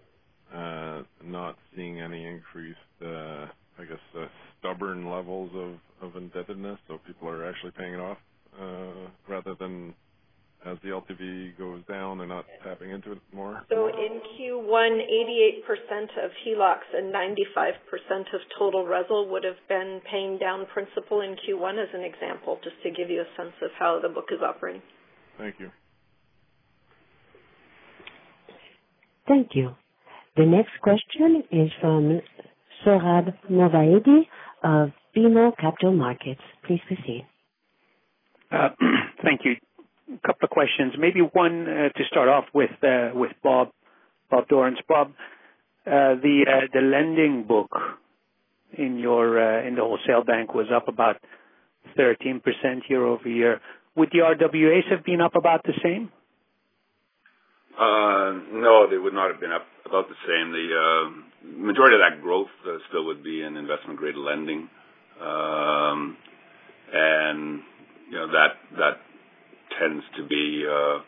uh, not seeing any increased, uh, I guess, uh, stubborn levels of, of indebtedness, so people are actually paying it off uh, rather than as the L T V goes down, they're not tapping into it more? So in Q one, eighty-eight percent of H E L O Cs and ninety-five percent of total R E S L would have been paying down principal in Q one as an example, just to give you a sense of how the book is operating. Thank you. Thank you. The next question is from Sohrab Movahedi of B M O Capital Markets. Please proceed. Uh, thank you. A couple of questions. Maybe one uh, to start off with uh, with Bob Bob Dorrance. Bob, uh, the uh, the lending book in your uh, in the wholesale bank was up about thirteen percent year over year. Would the R W As have been up about the same? Uh, no, they would not have been up about the same. The uh, majority of that growth uh, still would be in investment grade lending, um, and you know that that. tends to be uh,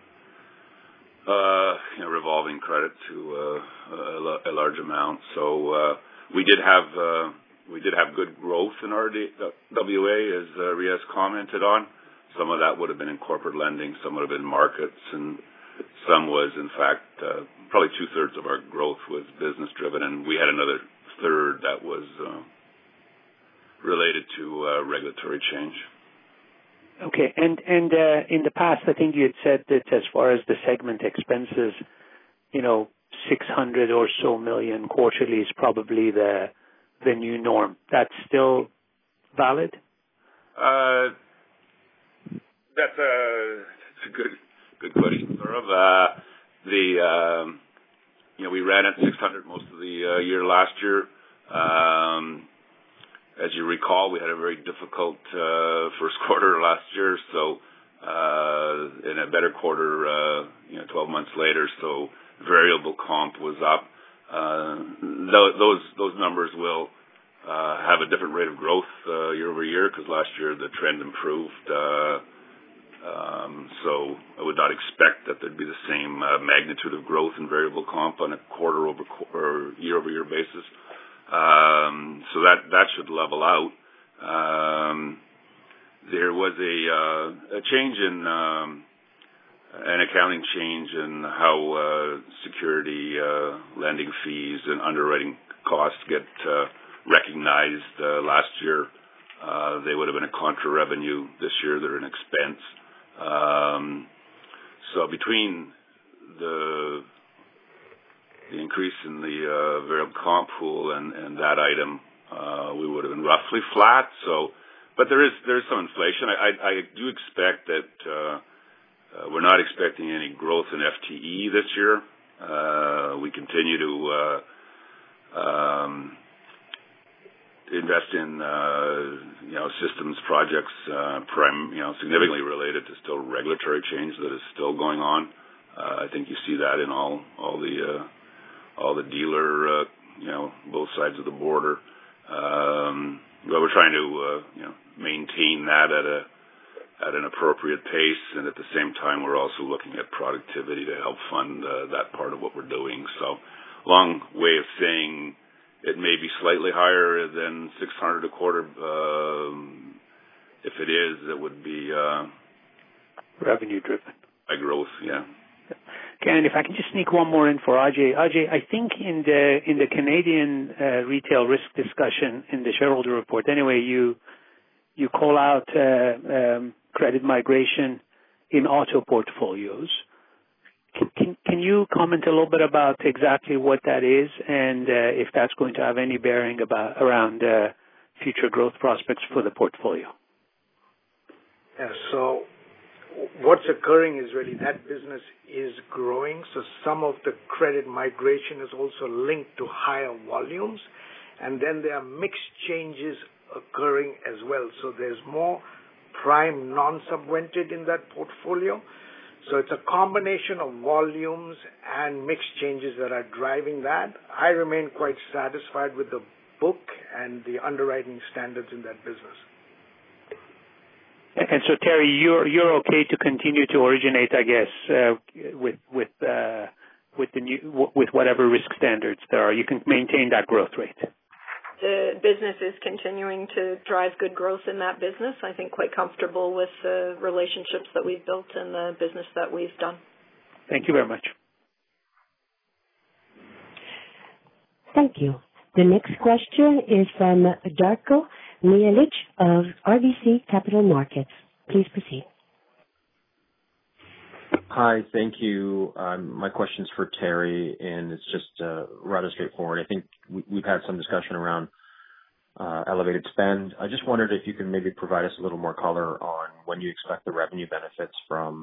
uh, you know, revolving credit to uh, a, a large amount. So uh, we did have uh, we did have good growth in R W A, as uh, Riaz commented on. Some of that would have been in corporate lending, some would have been markets, and some was, in fact, uh, probably two-thirds of our growth was business-driven, and we had another third that was uh, related to uh, regulatory change. Okay. And and uh, in the past, I think you had said that as far as the segment expenses, you know, six hundred or so million quarterly is probably the the new norm. That's still valid? Uh, that's a, that's a good good question, sort of. Uh, the um, you know we ran at six hundred most of the uh, year last year. Um, As you recall, we had a very difficult uh, first quarter last year, so uh, in a better quarter, uh, you know, twelve months later, so variable comp was up. Uh, th- those those numbers will uh, have a different rate of growth uh, year over year because last year the trend improved. Uh, um, so I would not expect that there'd be the same uh, magnitude of growth in variable comp on a quarter over or year over year basis. Um, so that, that should level out. Um, there was a, uh, a change in, um, an accounting change in how, uh, security, uh, lending fees and underwriting costs get, uh, recognized, uh, last year. Uh, they would have been a contra revenue. This year they're an expense. Um, so between the, the increase in the uh, variable comp pool and, and that item, uh, we would have been roughly flat. So, but there is there is some inflation. I, I, I do expect that uh, uh, we're not expecting any growth in F T E this year. Uh, we continue to uh, um, invest in uh, you know systems projects, uh, prim, you know significantly related to still regulatory change that is still going on. Uh, I think you see that in all all the uh, all the dealer, uh, you know, both sides of the border. Um, but we're trying to, uh, you know, maintain that at a at an appropriate pace, and at the same time, we're also looking at productivity to help fund uh, that part of what we're doing. So, long way of saying it may be slightly higher than six hundred a quarter. Um, if it is, it would be uh, revenue driven. By growth, yeah. Okay, and if I can just sneak one more in for Ajay. Ajay, I think in the in the Canadian uh, retail risk discussion in the shareholder report, anyway, you you call out uh, um, credit migration in auto portfolios. Can, can, can you comment a little bit about exactly what that is and uh, if that's going to have any bearing about around uh, future growth prospects for the portfolio? Yeah, so what's occurring is really that business is growing, so some of the credit migration is also linked to higher volumes, and then there are mixed changes occurring as well. So there's more prime non-subvented in that portfolio. So it's a combination of volumes and mixed changes that are driving that. I remain quite satisfied with the book and the underwriting standards in that business. And so, Terry, you're you're okay to continue to originate, I guess, uh, with with uh, with the new with whatever risk standards there are. You can maintain that growth rate. The business is continuing to drive good growth in that business. I think quite comfortable with the relationships that we've built and the business that we've done. Thank you very much. Thank you. The next question is from Darko Mihelic of R B C Capital Markets. Please proceed. Hi, thank you. Um, my question's for Terry, and it's just uh, rather straightforward. I think we, we've had some discussion around uh, elevated spend. I just wondered if you can maybe provide us a little more color on when you expect the revenue benefits from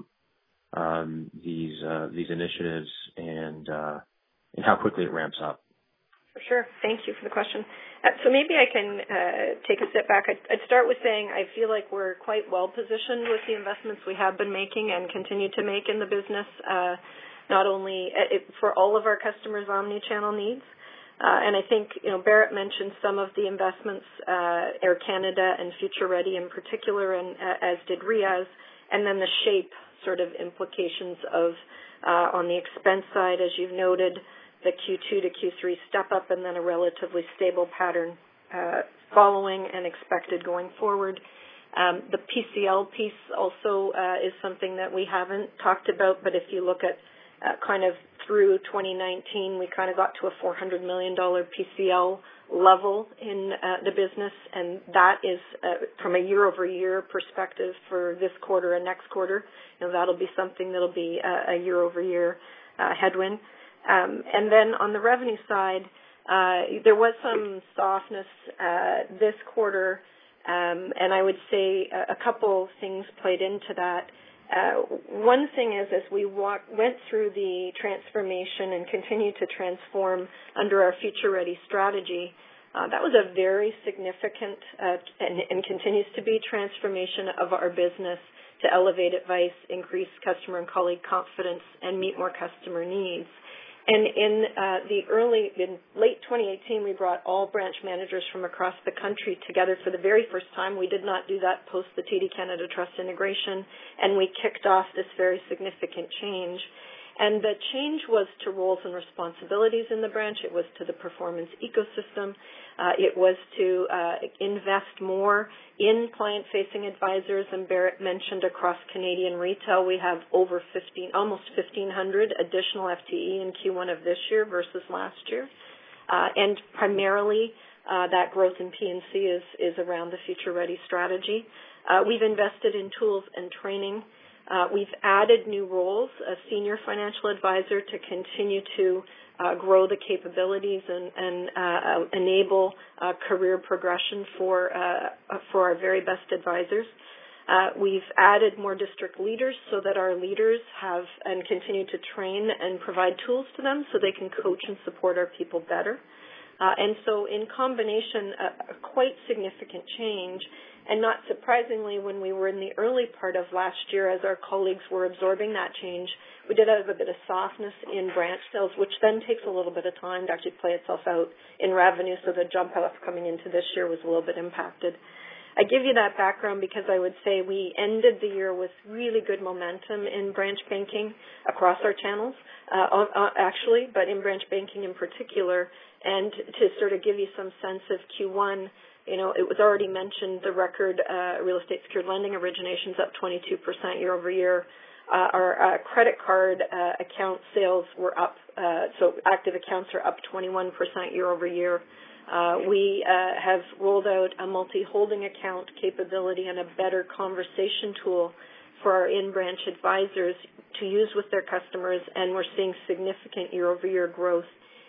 um, these uh, these initiatives and uh, and how quickly it ramps up. Sure. Thank you for the question. Uh, so maybe I can uh, take a step back. I'd, I'd start with saying I feel like we're quite well positioned with the investments we have been making and continue to make in the business, uh, not only uh, it, for all of our customers' omni-channel needs. Uh, and I think, you know, Bharat mentioned some of the investments, uh, Air Canada and Future Ready in particular, and uh, as did Riaz, and then the shape sort of implications of uh, on the expense side, as you've noted, the Q two to Q three step up and then a relatively stable pattern uh, following and expected going forward. Um, the P C L piece also uh, is something that we haven't talked about, but if you look at uh, kind of through twenty nineteen, we kind of got to a four hundred million dollars P C L level in uh, the business, and that is uh, from a year-over-year perspective for this quarter and next quarter. You know, that'll be something that'll be uh, a year-over-year uh, headwind. Um, and then on the revenue side, uh, there was some softness uh, this quarter, um, and I would say a, a couple things played into that. Uh, one thing is, as we walk, went through the transformation and continue to transform under our Future Ready strategy, uh, that was a very significant uh, and, and continues to be transformation of our business to elevate advice, increase customer and colleague confidence, and meet more customer needs. And in uh, the early, in late twenty eighteen, we brought all branch managers from across the country together for the very first time. We did not do that post the T D Canada Trust integration, and we kicked off this very significant change. And the change was to roles and responsibilities in the branch. It was to the performance ecosystem. Uh, it was to uh, invest more in client-facing advisors. And Bharat mentioned across Canadian retail, we have over fifteen, almost fifteen hundred additional F T E in Q one of this year versus last year. Uh, and primarily, uh, that growth in P and C is, is around the Future Ready strategy. Uh, we've invested in tools and training. Uh, we've added new roles, a senior financial advisor to continue to uh, grow the capabilities and, and uh, enable uh, career progression for uh, for our very best advisors. Uh, we've added more district leaders so that our leaders have and continue to train and provide tools to them so they can coach and support our people better. Uh, and so in combination, a, a quite significant change. And not surprisingly, when we were in the early part of last year, as our colleagues were absorbing that change, we did have a bit of softness in branch sales, which then takes a little bit of time to actually play itself out in revenue, so the jump off coming into this year was a little bit impacted. I give you that background because I would say we ended the year with really good momentum in branch banking across our channels, uh, uh, actually, but in branch banking in particular. And to sort of give you some sense of Q one, you know, it was already mentioned the record uh, real estate secured lending originations up twenty-two percent year over year. Uh, our uh, credit card uh, account sales were up, uh, so active accounts are up twenty-one percent year over year. Uh, we uh, have rolled out a multi-holding account capability and a better conversation tool for our in-branch advisors to use with their customers, and we're seeing significant year-over-year growth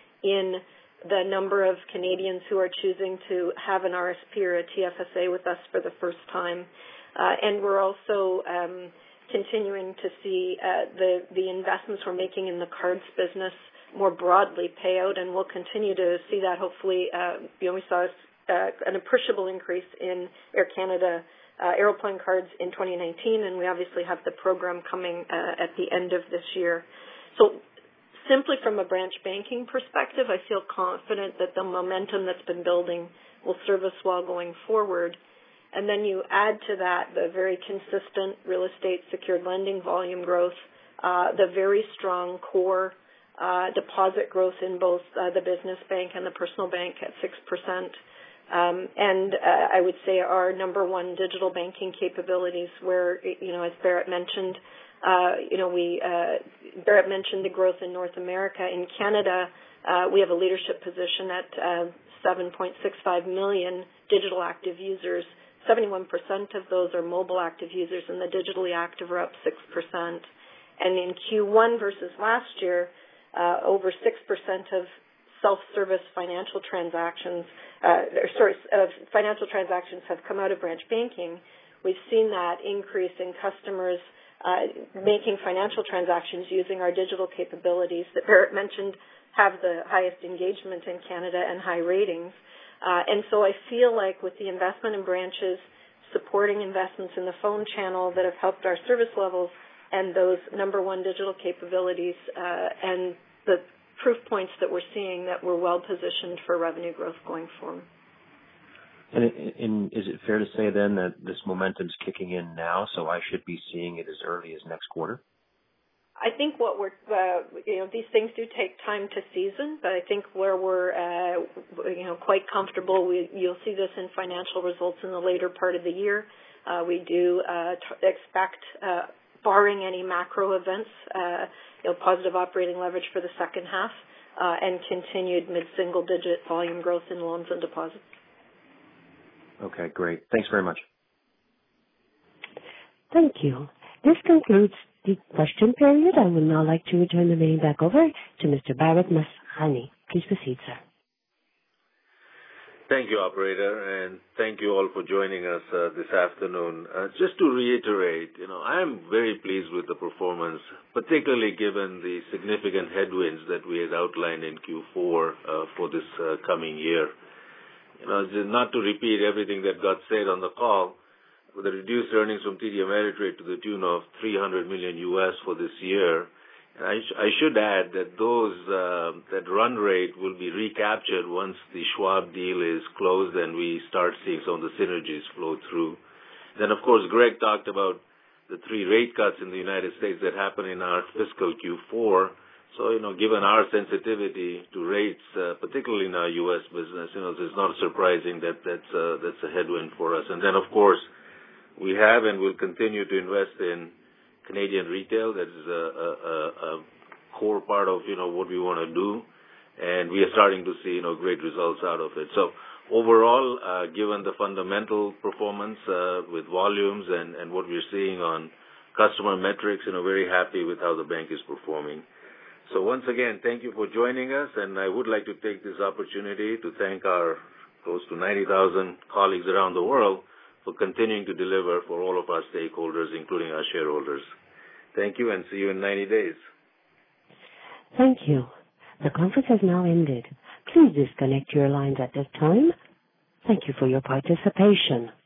in the number of Canadians who are choosing to have an R S P or a T F S A with us for the first time. Uh, and we're also um, continuing to see uh, the, the investments we're making in the cards business more broadly pay out, and we'll continue to see that hopefully. Uh, you know, we saw uh, an appreciable increase in Air Canada uh, Aeroplan cards in twenty nineteen, and we obviously have the program coming uh, at the end of this year. So simply from a branch banking perspective, I feel confident that the momentum that's been building will serve us well going forward. And then you add to that the very consistent real estate secured lending volume growth, uh, the very strong core Uh, deposit growth in both uh, the business bank and the personal bank at six percent. Um, and uh, I would say our number one digital banking capabilities where, you know, as Bharat mentioned, uh, you know, we, uh, Bharat mentioned the growth in North America. In Canada, uh, we have a leadership position at uh, seven point six five million digital active users. seventy-one percent of those are mobile active users, and the digitally active are up six percent. And in Q one versus last year, uh, over six percent of self-service financial transactions, uh, or sorry, uh, financial transactions have come out of branch banking. We've seen that increase in customers uh, making financial transactions using our digital capabilities that Bharat mentioned have the highest engagement in Canada and high ratings. Uh, and so I feel like with the investment in branches, supporting investments in the phone channel that have helped our service levels and those number one digital capabilities uh, and the proof points that we're seeing that we're well positioned for revenue growth going forward. And, and is it fair to say then that this momentum's kicking in now, so I should be seeing it as early as next quarter? I think what we're, uh, you know, these things do take time to season, but I think where we're, uh, you know, quite comfortable, we, you'll see this in financial results in the later part of the year. Uh, we do uh, t- expect, uh, barring any macro events, uh, you know, positive operating leverage for the second half uh, and continued mid-single-digit volume growth in loans and deposits. Okay, great. Thanks very much. Thank you. This concludes the question period. I would now like to return the meeting back over to Mister Bharat Masrani. Please proceed, sir. Thank you, operator, and thank you all for joining us uh, this afternoon. Uh, just to reiterate, you know, I am very pleased with the performance, particularly given the significant headwinds that we had outlined in Q four uh, for this uh, coming year. You know, just not to repeat everything that got said on the call, with the reduced earnings from T D Ameritrade to the tune of three hundred million U S for this year. And I, sh- I should add that those uh, that run rate will be recaptured once the Schwab deal is closed and we start seeing some of the synergies flow through. Then, of course, Greg talked about the three rate cuts in the United States that happened in our fiscal Q four. So, you know, given our sensitivity to rates, uh, particularly in our U S business, you know, it's not surprising that that's, uh, that's a headwind for us. And then, of course, we have and will continue to invest in Canadian retail. That is a, a, a core part of, you know, what we want to do. And we are starting to see, you know, great results out of it. So overall, uh, given the fundamental performance uh, with volumes and, and what we're seeing on customer metrics, you know, very happy with how the bank is performing. So once again, thank you for joining us. And I would like to take this opportunity to thank our close to ninety thousand colleagues around the world for continuing to deliver for all of our stakeholders, including our shareholders. Thank you, and see you in ninety days. Thank you. The conference has now ended. Please disconnect your lines at this time. Thank you for your participation.